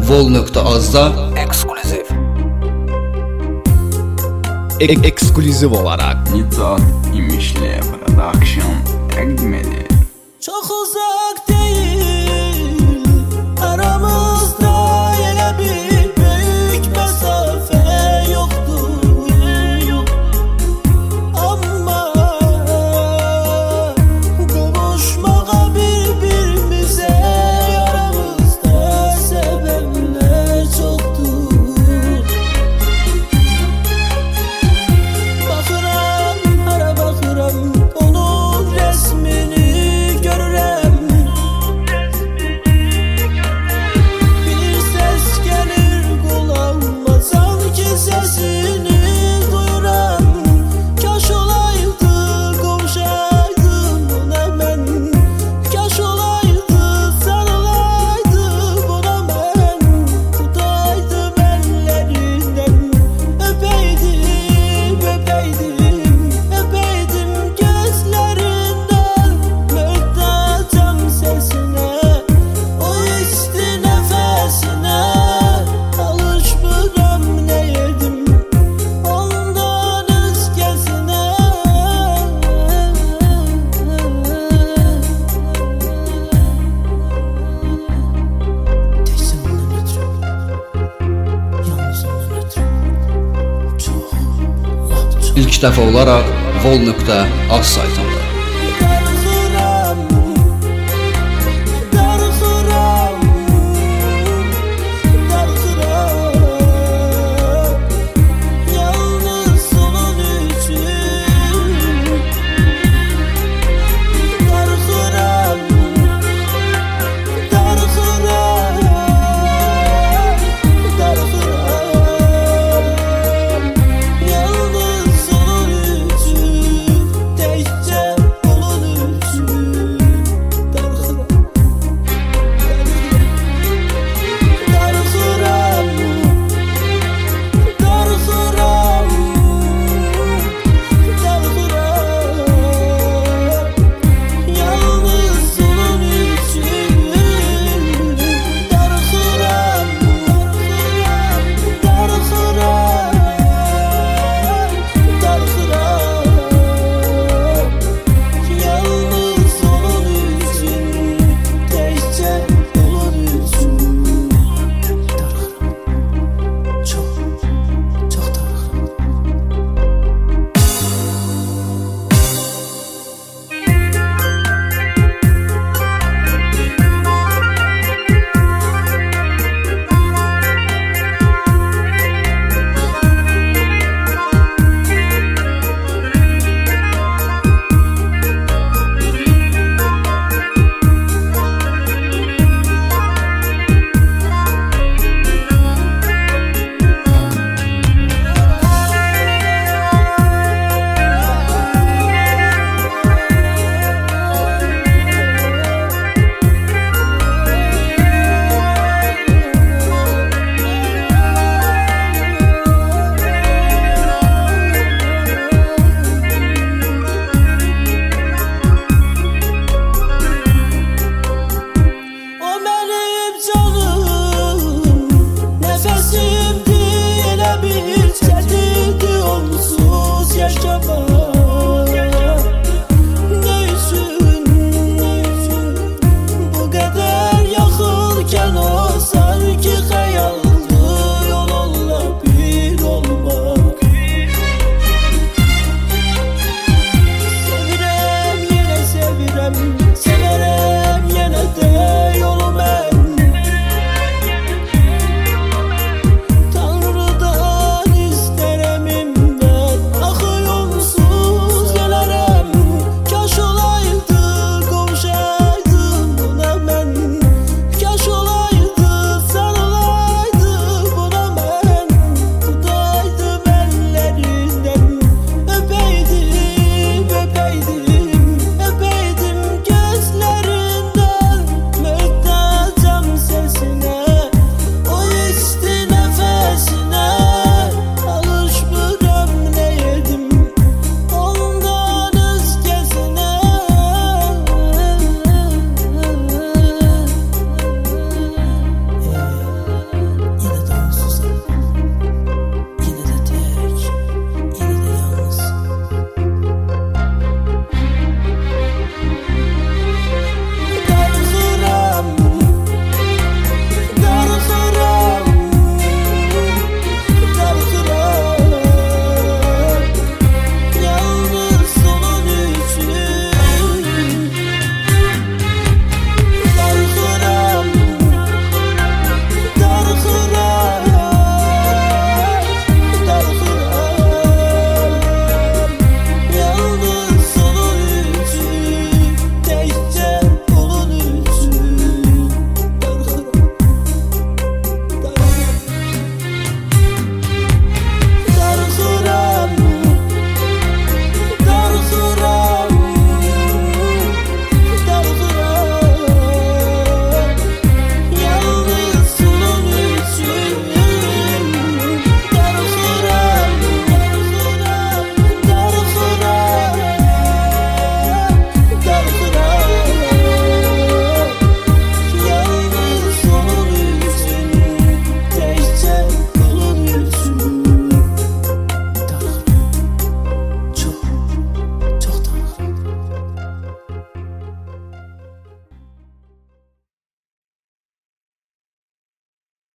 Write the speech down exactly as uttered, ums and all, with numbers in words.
vol.az-da ekskluziv. Ek ekskluziv olarak Nicat İmişli Production təqdim edir. Çok uzak değil aramızda, yine bir büyük mesafe yoktur. Ama kavuşmağa birbirimize aramızda sebepler çoktur. Bakıram, hara bakıram, onun resmini görürəm. Bir ses gelir kulağıma, sanki sesini duyuram. Kaş olaydı, kavuşaydım ona ben. Kaş olaydı, sarılaydım ona ben. Tutaydım ellerinden, öpeydim, öpeydim, öpeydim gözlerinden. Möhtacam sesine, o isti nefesine. Alışmıram ne yedim ondan özgesine. Teyzem ondan ötürü, yalnız ondan ötürü. Çok, lap çok. ilk dəfə olaraq vol.az saytında.